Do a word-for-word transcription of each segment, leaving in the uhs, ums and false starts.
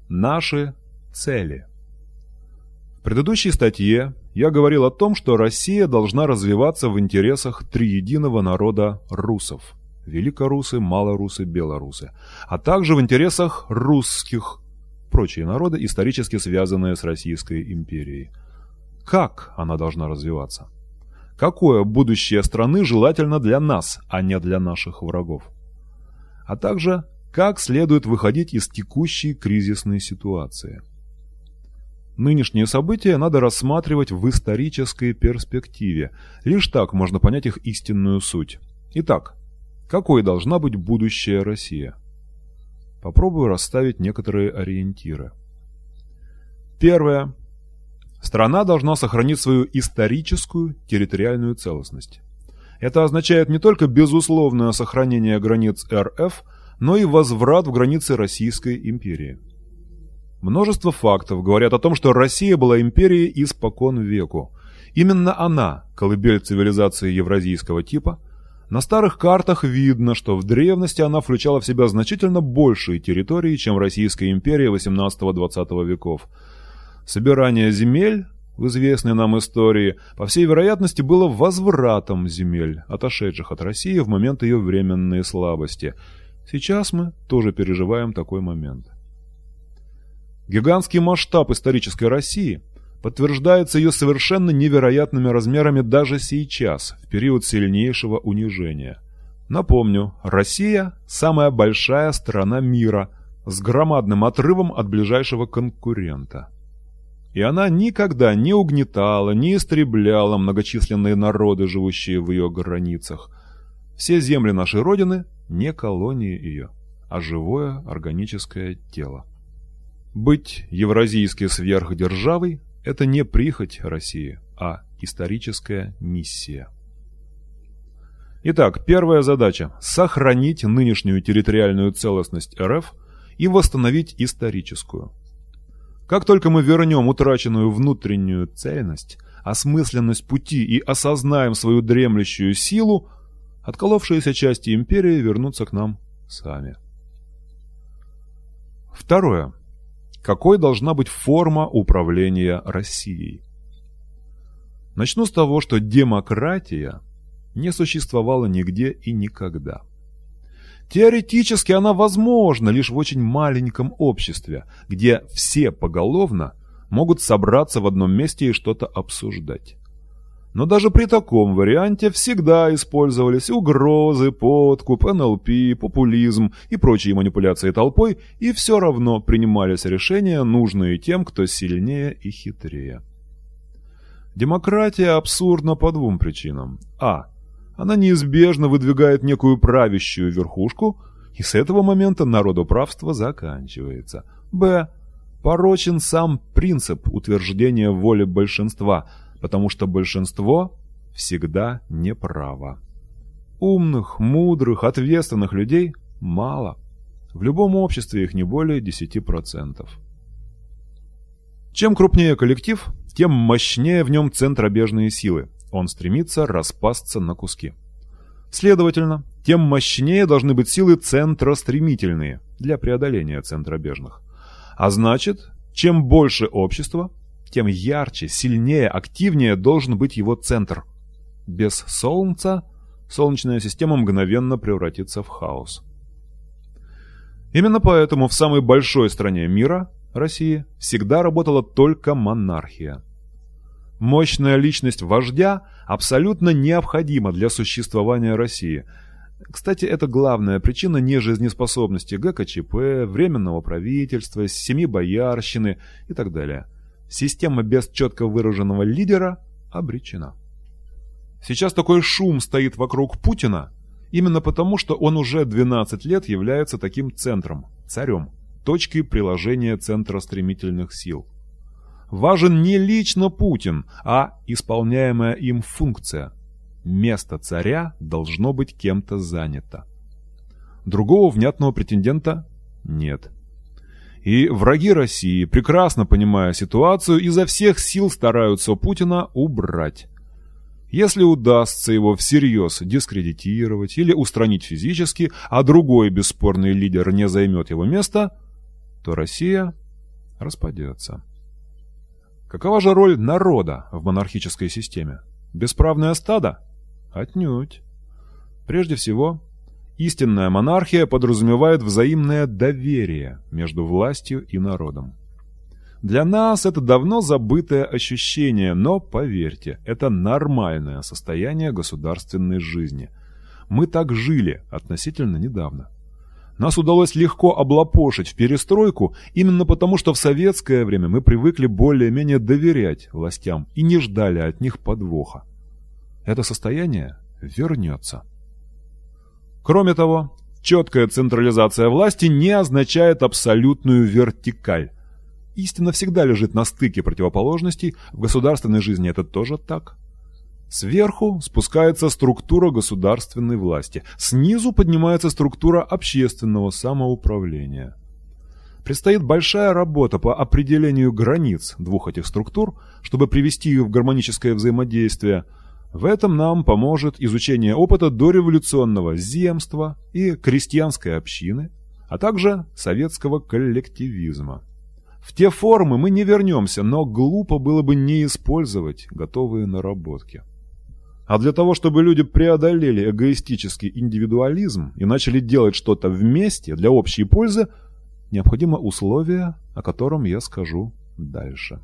Наши цели. В предыдущей статье я говорил о том, что Россия должна развиваться в интересах триединого народа русов – великорусы, малорусы, белорусы, а также в интересах русских – прочие народы, исторически связанные с Российской империей. Как она должна развиваться? Какое будущее страны желательно для нас, а не для наших врагов? А также, как следует выходить из текущей кризисной ситуации? Нынешние события надо рассматривать в исторической перспективе. Лишь так можно понять их истинную суть. Итак, какой должна быть будущая Россия? Попробую расставить некоторые ориентиры. Первое. Страна должна сохранить свою историческую территориальную целостность. Это означает не только безусловное сохранение границ эр эф, но и возврат в границы Российской империи. Множество фактов говорят о том, что Россия была империей испокон веку. Именно она – колыбель цивилизации евразийского типа. На старых картах видно, что в древности она включала в себя значительно большие территории, чем Российская империя восемнадцатого-двадцатого веков. Собирание земель, в известной нам истории, по всей вероятности, было возвратом земель, отошедших от России в момент ее временной слабости. Сейчас мы тоже переживаем такой момент. Гигантский масштаб исторической России подтверждается ее совершенно невероятными размерами даже сейчас, в период сильнейшего унижения. Напомню, Россия – самая большая страна мира, с громадным отрывом от ближайшего конкурента. И она никогда не угнетала, не истребляла многочисленные народы, живущие в ее границах. Все земли нашей Родины – не колонии ее, а живое органическое тело. Быть евразийской сверхдержавой – это не прихоть России, а историческая миссия. Итак, первая задача – сохранить нынешнюю территориальную целостность эр эф и восстановить историческую. Как только мы вернем утраченную внутреннюю цельность, осмысленность пути и осознаем свою дремлющую силу, отколовшиеся части империи вернутся к нам сами. Второе. Какой должна быть форма управления Россией? Начну с того, что демократия не существовала нигде и никогда. Теоретически она возможна лишь в очень маленьком обществе, где все поголовно могут собраться в одном месте и что-то обсуждать. Но даже при таком варианте всегда использовались угрозы, подкуп, эн эл пи, популизм и прочие манипуляции толпой, и все равно принимались решения, нужные тем, кто сильнее и хитрее. Демократия абсурдна по двум причинам. А. Она неизбежно выдвигает некую правящую верхушку, и с этого момента народоправство заканчивается. Б. Порочен сам принцип утверждения воли большинства, потому что большинство всегда неправо. Умных, мудрых, ответственных людей мало. В любом обществе их не более десяти процентов. Чем крупнее коллектив, тем мощнее в нем центробежные силы. Он стремится распасться на куски. Следовательно, тем мощнее должны быть силы центростремительные для преодоления центробежных. А значит, чем больше общество, тем ярче, сильнее, активнее должен быть его центр. Без Солнца Солнечная система мгновенно превратится в хаос. Именно поэтому в самой большой стране мира, России, всегда работала только монархия. Мощная личность вождя абсолютно необходима для существования России. Кстати, это главная причина нежизнеспособности гэ ка че пэ, Временного правительства, Семи боярщины и так далее. Система без четко выраженного лидера обречена. Сейчас такой шум стоит вокруг Путина именно потому, что он уже двенадцать лет является таким центром, царем, точкой приложения центра стремительных сил. Важен не лично Путин, а исполняемая им функция. Место царя должно быть кем-то занято. Другого внятного претендента нет. И враги России, прекрасно понимая ситуацию, изо всех сил стараются Путина убрать. Если удастся его всерьез дискредитировать или устранить физически, а другой бесспорный лидер не займет его место, то Россия распадется. Какова же роль народа в монархической системе? Бесправное стадо? Отнюдь. Прежде всего, истинная монархия подразумевает взаимное доверие между властью и народом. Для нас это давно забытое ощущение, но, поверьте, это нормальное состояние государственной жизни. Мы так жили относительно недавно. Нас удалось легко облапошить в перестройку именно потому, что в советское время мы привыкли более-менее доверять властям и не ждали от них подвоха. Это состояние вернется. Кроме того, четкая централизация власти не означает абсолютную вертикаль. Истина всегда лежит на стыке противоположностей, в государственной жизни это тоже так. Сверху спускается структура государственной власти, снизу поднимается структура общественного самоуправления. Предстоит большая работа по определению границ двух этих структур, чтобы привести их в гармоническое взаимодействие. В этом нам поможет изучение опыта дореволюционного земства и крестьянской общины, а также советского коллективизма. В те формы мы не вернемся, но глупо было бы не использовать готовые наработки. А для того, чтобы люди преодолели эгоистический индивидуализм и начали делать что-то вместе для общей пользы, необходимо условие, о котором я скажу дальше.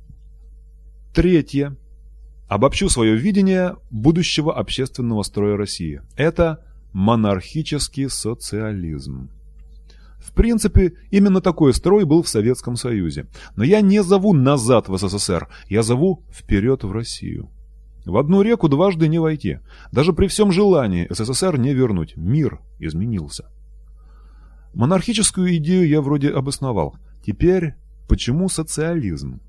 Третье. Обобщу свое видение будущего общественного строя России. Это монархический социализм. В принципе, именно такой строй был в Советском Союзе. Но я не зову назад в СССР, я зову вперед в Россию. В одну реку дважды не войти. Даже при всем желании СССР не вернуть. Мир изменился. Монархическую идею я вроде обосновал. Теперь, почему социализм?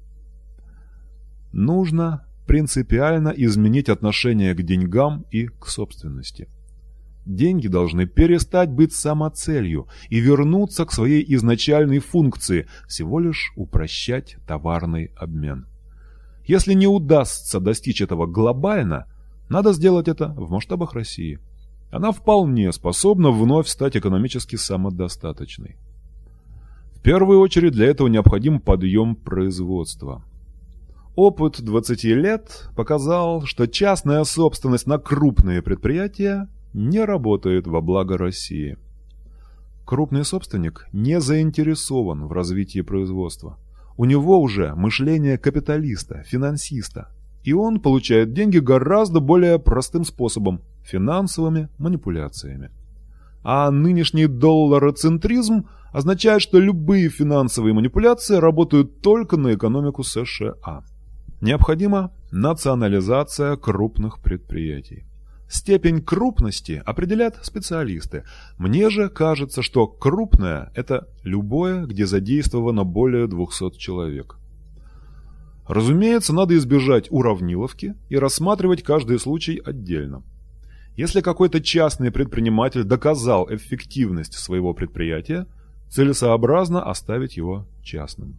Нужно принципиально изменить отношение к деньгам и к собственности. Деньги должны перестать быть самоцелью и вернуться к своей изначальной функции, всего лишь упрощать товарный обмен. Если не удастся достичь этого глобально, надо сделать это в масштабах России. Она вполне способна вновь стать экономически самодостаточной. В первую очередь для этого необходим подъем производства. Опыт двадцати лет показал, что частная собственность на крупные предприятия не работает во благо России. Крупный собственник не заинтересован в развитии производства. У него уже мышление капиталиста, финансиста. И он получает деньги гораздо более простым способом – финансовыми манипуляциями. А нынешний доллароцентризм означает, что любые финансовые манипуляции работают только на экономику США. Необходима национализация крупных предприятий. Степень крупности определяют специалисты. Мне же кажется, что крупное – это любое, где задействовано более двухсот человек. Разумеется, надо избежать уравниловки и рассматривать каждый случай отдельно. Если какой-то частный предприниматель доказал эффективность своего предприятия, целесообразно оставить его частным.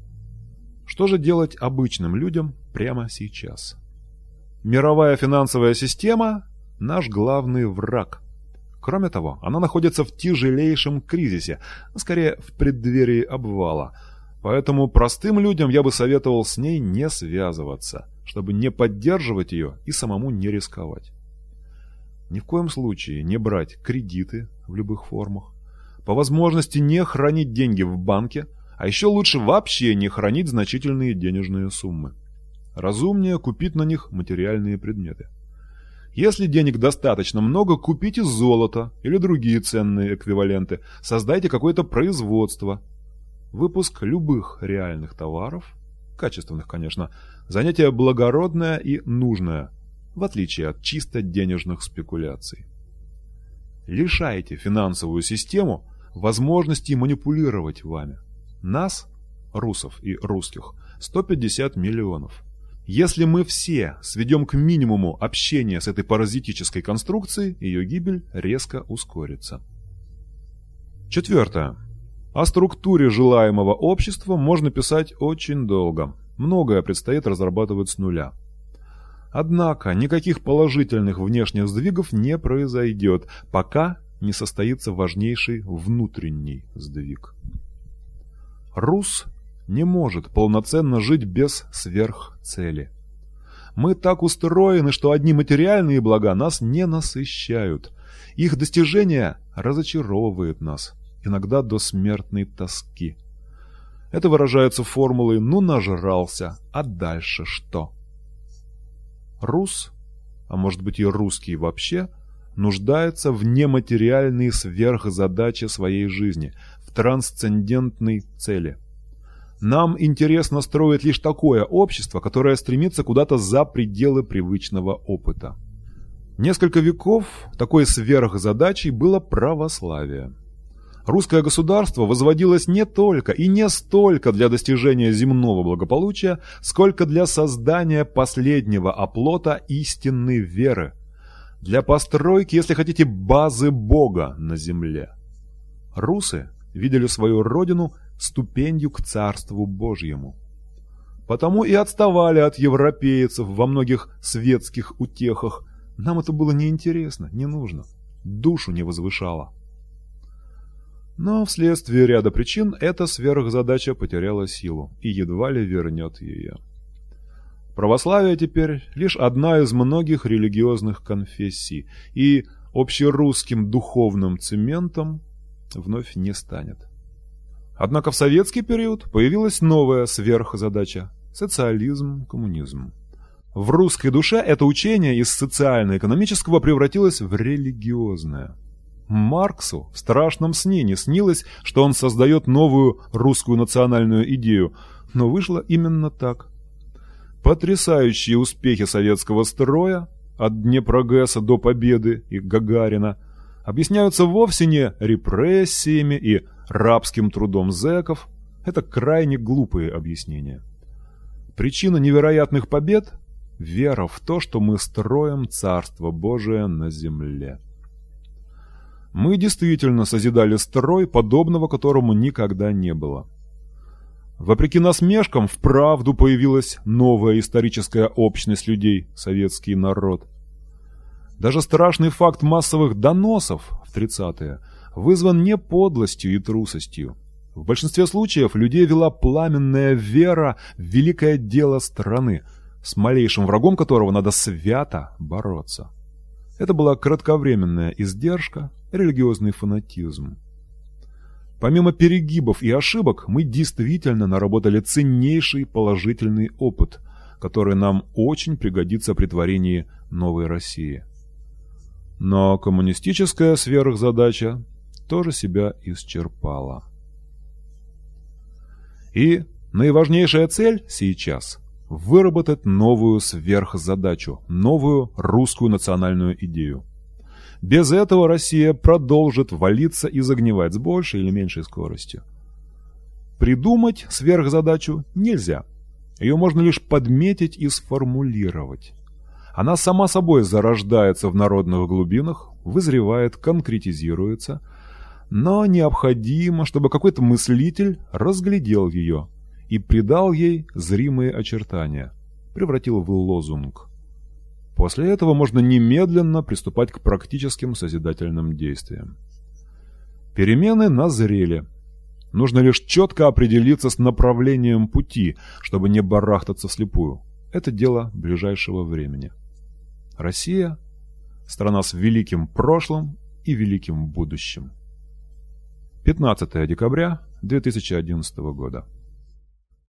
Что же делать обычным людям прямо сейчас? Мировая финансовая система – наш главный враг. Кроме того, она находится в тяжелейшем кризисе, скорее в преддверии обвала. Поэтому простым людям я бы советовал с ней не связываться, чтобы не поддерживать ее и самому не рисковать. Ни в коем случае не брать кредиты в любых формах. По возможности не хранить деньги в банке, а еще лучше вообще не хранить значительные денежные суммы. Разумнее купить на них материальные предметы. Если денег достаточно много, купите золото или другие ценные эквиваленты, создайте какое-то производство. Выпуск любых реальных товаров, качественных, конечно, занятие благородное и нужное, в отличие от чисто денежных спекуляций. Лишайте финансовую систему возможности манипулировать вами. Нас, русов и русских, сто пятьдесят миллионов. Если мы все сведем к минимуму общение с этой паразитической конструкцией, ее гибель резко ускорится. Четвертое. О структуре желаемого общества можно писать очень долго. Многое предстоит разрабатывать с нуля. Однако никаких положительных внешних сдвигов не произойдет, пока не состоится важнейший внутренний сдвиг. Рус не может полноценно жить без сверхцели. Мы так устроены, что одни материальные блага нас не насыщают. Их достижение разочаровывает нас, иногда до смертной тоски. Это выражается формулой «ну нажрался, а дальше что?». Рус, а может быть и русский вообще, нуждается в нематериальной сверхзадаче своей жизни, в трансцендентной цели. Нам интересно строить лишь такое общество, которое стремится куда-то за пределы привычного опыта. Несколько веков такой сверхзадачей было православие. Русское государство возводилось не только и не столько для достижения земного благополучия, сколько для создания последнего оплота истинной веры, для постройки, если хотите, базы Бога на земле. Русы видели свою родину ступенью к Царству Божьему. Потому и отставали от европейцев во многих светских утехах. Нам это было неинтересно, не нужно, душу не возвышало. Но вследствие ряда причин эта сверхзадача потеряла силу и едва ли вернет ее. Православие теперь лишь одна из многих религиозных конфессий, и общерусским духовным цементом вновь не станет. Однако в советский период появилась новая сверхзадача – социализм, коммунизм. В русской душе это учение из социально-экономического превратилось в религиозное. Марксу в страшном сне не снилось, что он создает новую русскую национальную идею, но вышло именно так. Потрясающие успехи советского строя, от Днепрогэса до Победы и Гагарина, объясняются вовсе не репрессиями и рабским трудом зэков. Это крайне глупые объяснения. Причина невероятных побед – вера в то, что мы строим Царство Божие на земле. Мы действительно созидали строй, подобного которому никогда не было. Вопреки насмешкам, вправду появилась новая историческая общность людей – советский народ. Даже страшный факт массовых доносов в тридцатые вызван не подлостью и трусостью. В большинстве случаев людей вела пламенная вера в великое дело страны, с малейшим врагом которого надо свято бороться. Это была кратковременная издержка, религиозный фанатизм. Помимо перегибов и ошибок, мы действительно наработали ценнейший положительный опыт, который нам очень пригодится при творении новой России. Но коммунистическая сверхзадача тоже себя исчерпала. И наиважнейшая цель сейчас – выработать новую сверхзадачу, новую русскую национальную идею. Без этого Россия продолжит валиться и загнивать с большей или меньшей скоростью. Придумать сверхзадачу нельзя. Ее можно лишь подметить и сформулировать. Она сама собой зарождается в народных глубинах, вызревает, конкретизируется, но необходимо, чтобы какой-то мыслитель разглядел ее и придал ей зримые очертания, превратил в лозунг. После этого можно немедленно приступать к практическим созидательным действиям. Перемены назрели. Нужно лишь четко определиться с направлением пути, чтобы не барахтаться вслепую. Это дело ближайшего времени. Россия – страна с великим прошлым и великим будущим. пятнадцатое декабря две тысячи одиннадцатого года.